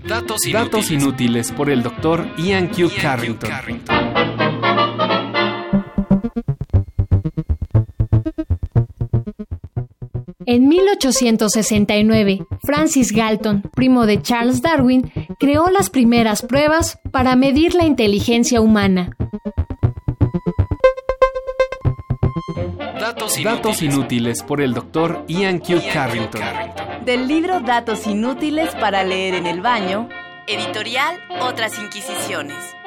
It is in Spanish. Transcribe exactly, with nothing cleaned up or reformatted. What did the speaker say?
Datos inútiles, Datos inútiles por el doctor Ian Q. Ian Carrington. Q. Carrington. En mil ochocientos sesenta y nueve, Francis Galton, primo de Charles Darwin, creó las primeras pruebas para medir la inteligencia humana. Datos inútiles, Datos inútiles por el doctor Ian Q. Ian Carrington. Carrington. Del libro Datos inútiles para leer en el baño, editorial Otras Inquisiciones.